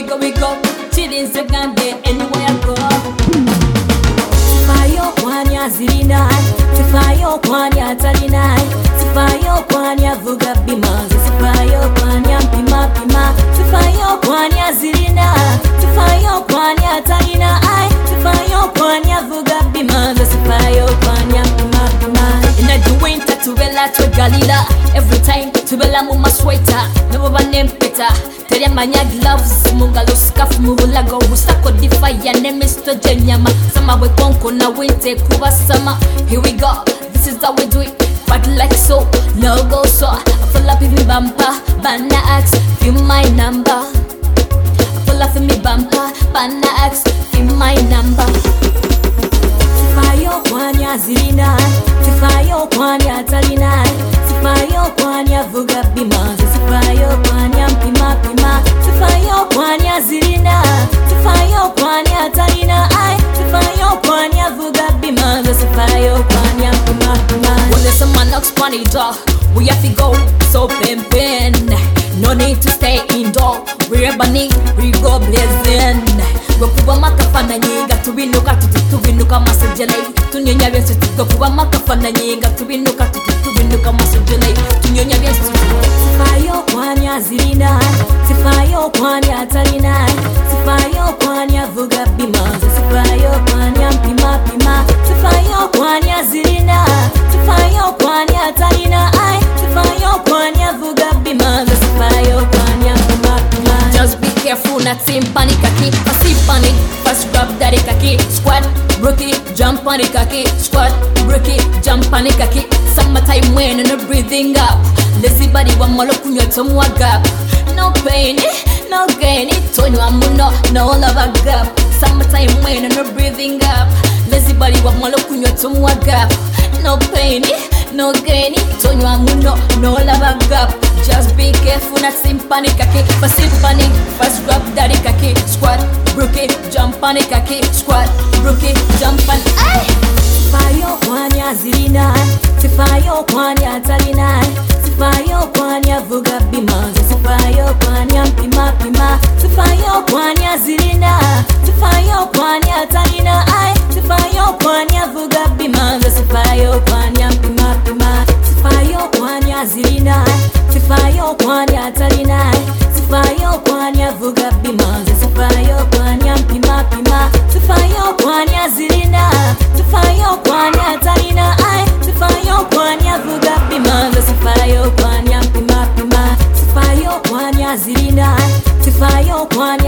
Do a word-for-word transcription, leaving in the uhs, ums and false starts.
go, we go. Chillin' Sagande, anywhere I go. Sifayo kwanya zirina, sifayo kwanya talina, sifayo kwanya vuga bima, sifayo kwanya pima pima, sifayo kwanya zirina, sifayo kwanya talina, sifayo kwanya vuga bima, sifayo kwanya pima pima. In the winter to Bella to Galila, every time to Bella muma sweater, never one name Peter. Tere manya gloves, mungalo scarf, mulago, usako defy, and name Mister Jenyama. Sama we konko na winter kuba summer. Here we go, this is how we do it. But like so, no go so. I pull up in me bumper, banana axe, feel my number. I pull up in me bumper, banana axe, feel my number. Sifayo kwanya zilina, sifayo kwanya talina, sifayo kwanya vuga bima, sifayo kwanya pima pima, sifayo kwanya zilina, sifayo kwanya talina, sifayo kwanya vuga bima, sifayo kwanya pima pima. When there's a man knocks on the door, we have to go so pimpin'. No need to stay indoor, we're burning, we go blazing. Gokuba makafana nyinga tubinuka tubinuka masajele tunyonya byensu gokuba makafana nyinga tubinuka tubinuka masajele tunyonya byensu. Sifayo kwanya zirina, sifayo kwanya talina, sifayo kwanya vuga bima, sifayo kwanya pima pima, sifayo kwanya zirina, sifayo kwanya talina, sifayo kwanya vuga bima, sifayo kwanya pima pima. Just be careful not to panic kaki, passive panic, fast grab daddy kaki, squat, brookie, jump on the kaki, squat, brookie, jump on the kaki. Summertime when and breathing up, lazy body wa malo kunyo tomu gap. No pain, no gain, tonyo amuno, no love gap. Summertime when and breathing up, lazy body wa malo kunyo tomu gap. No pain, no gain, tonyo amuno, no love gap. Just be careful not to panic kaki, passive panic, fast grab daddy kaki, squat, brookie, jump on the kaki, squat, brookie, jump on. Ay! Sifayo kwanya zirina, sifayo kwanya talina, sifayo kwanya vuga bima, sifayo kwanya pima pima, sifayo kwanya zirina, sifayo kwanya talina, sifayo kwanya vuga bima, sifayo kwanya pima pima, sifayo kwanya zirina, sifayo kwanya talina, sifayo kwanya vuga bima, sifayo kwanya pima pima, sifayo kwanya zirina, sifayo kwanya talina, sifayo kwanya vuga bima, sifayo kwanya pima pima, sifayo kwanya zirina, sifayo kwanya